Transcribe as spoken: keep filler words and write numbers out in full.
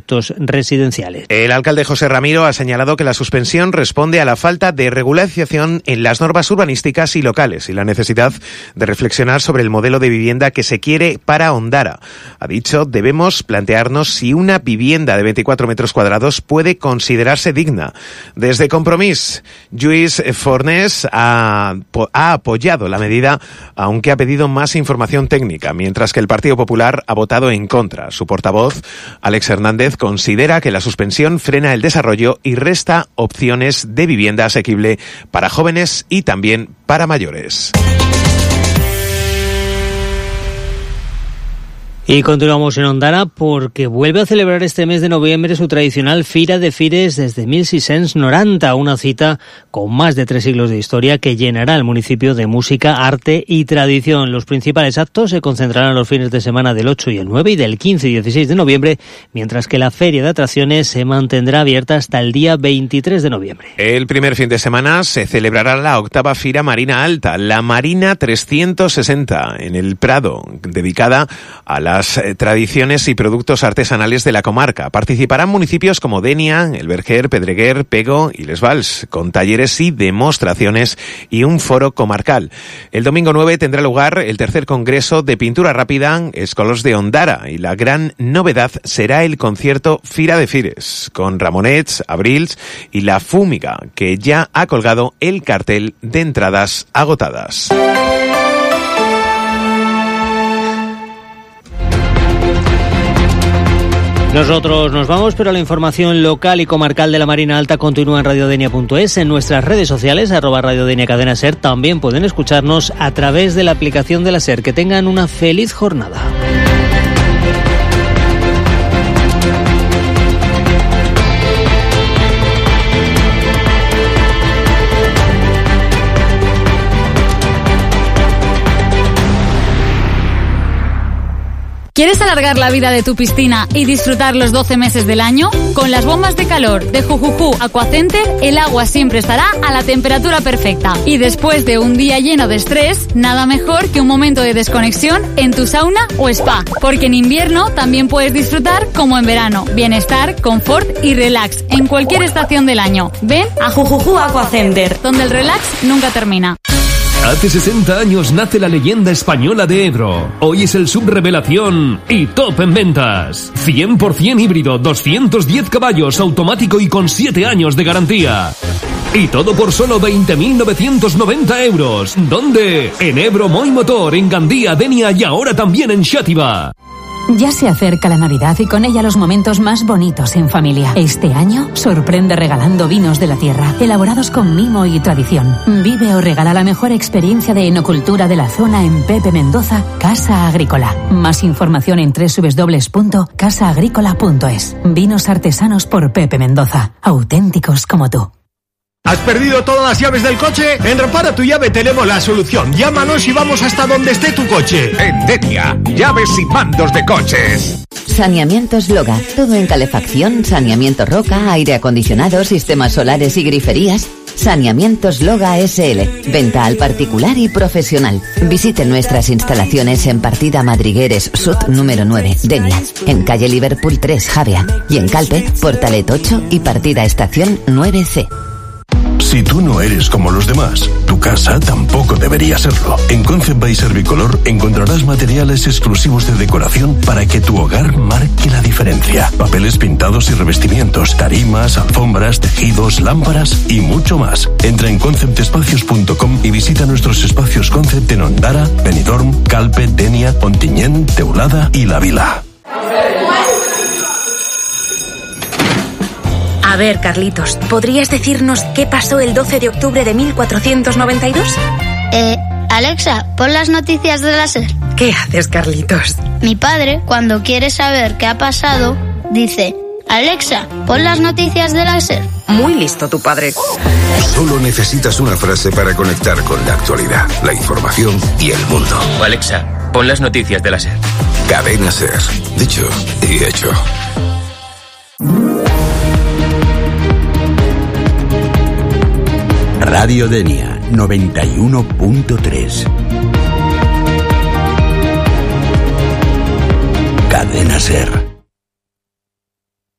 proyectos residenciales. El alcalde José Ramiro ha señalado que la suspensión responde a la falta de regulación en las normas urbanísticas y locales y la necesidad de reflexionar sobre el modelo de vivienda que se quiere para Ondara. Ha dicho, debemos plantearnos si una vivienda de veinticuatro metros cuadrados puede considerarse digna. Desde Compromís, Lluís Fornés ha, ha apoyado la medida, aunque ha pedido más información técnica, mientras que el Partido Popular ha votado en contra. Su portavoz, Alex Hernández, considera que la suspensión frena el desarrollo y resta opciones de vivienda asequible para jóvenes y también para mayores. Y continuamos en Ondara porque vuelve a celebrar este mes de noviembre su tradicional Fira de Fires desde mil seiscientos noranta, una cita con más de tres siglos de historia que llenará el municipio de música, arte y tradición. Los principales actos se concentrarán los fines de semana del ocho y el nueve y del quince y dieciséis de noviembre, mientras que la feria de atracciones se mantendrá abierta hasta el día veintitrés de noviembre. El primer fin de semana se celebrará la octava Fira Marina Alta, la Marina trescientos sesenta, en el Prado, dedicada a la las tradiciones y productos artesanales de la comarca. Participarán municipios como Denia, El Verger, Pedreguer, Pego y Les Vals, con talleres y demostraciones y un foro comarcal. El domingo nueve tendrá lugar el tercer congreso de pintura rápida Escolors de Ondara y la gran novedad será el concierto Fira de Fires, con Ramonets, Abrils y La Fúmiga, que ya ha colgado el cartel de entradas agotadas. Nosotros nos vamos, pero la información local y comarcal de la Marina Alta continúa en radiodenia punto es. En nuestras redes sociales, arroba radiodenia cadena ser, también pueden escucharnos a través de la aplicación de la SER. Que tengan una feliz jornada. ¿Quieres alargar la vida de tu piscina y disfrutar los doce meses del año? Con las bombas de calor de Jujuju Aquacenter, el agua siempre estará a la temperatura perfecta. Y después de un día lleno de estrés, nada mejor que un momento de desconexión en tu sauna o spa. Porque en invierno también puedes disfrutar como en verano. Bienestar, confort y relax en cualquier estación del año. Ven a Jujuju Aquacenter, donde el relax nunca termina. Hace sesenta años nace la leyenda española de Ebro. Hoy es el subrevelación y top en ventas. cien por ciento híbrido, doscientos diez caballos, automático y con siete años de garantía. Y todo por solo veinte mil novecientos noventa euros. ¿Dónde? En Ebro Moy Motor, en Gandía, Denia y ahora también en Xàtiva. Ya se acerca la Navidad y con ella los momentos más bonitos en familia. Este año sorprende regalando vinos de la tierra, elaborados con mimo y tradición. Vive o regala la mejor experiencia de enocultura de la zona en Pepe Mendoza, Casa Agrícola. Más información en doble u doble u doble u punto casa agrícola punto es. Vinos artesanos por Pepe Mendoza, auténticos como tú. ¿Has perdido todas las llaves del coche? En Repara tu Llave tenemos la solución. Llámanos y vamos hasta donde esté tu coche. En Denia, llaves y mandos de coches. Saneamientos Loga. Todo en calefacción, saneamiento roca, aire acondicionado, sistemas solares y griferías. Saneamientos Loga S L. Venta al particular y profesional. Visite nuestras instalaciones en Partida Madrigueres Sud número nueve, Denia. En calle Liverpool tres, Javea. Y en Calpe, Portalet ocho y Partida Estación nueve C. Si tú no eres como los demás, tu casa tampoco debería serlo. En Concept by Servicolor encontrarás materiales exclusivos de decoración para que tu hogar marque la diferencia. Papeles pintados y revestimientos, tarimas, alfombras, tejidos, lámparas y mucho más. Entra en concept espacios punto com y visita nuestros espacios Concept en Ondara, Benidorm, Calpe, Denia, Ontinyent, Teulada y La Vila. A ver, Carlitos, ¿podrías decirnos qué pasó el doce de octubre de mil cuatrocientos noventa y dos? Eh, Alexa, pon las noticias de la SER. ¿Qué haces, Carlitos? Mi padre, cuando quiere saber qué ha pasado, dice: Alexa, pon las noticias de la SER. Muy listo tu padre. Solo necesitas una frase para conectar con la actualidad, la información y el mundo. Alexa, pon las noticias de la SER. Cadena SER. Dicho y hecho. Radio Denia noventa y uno punto tres. Cadena SER.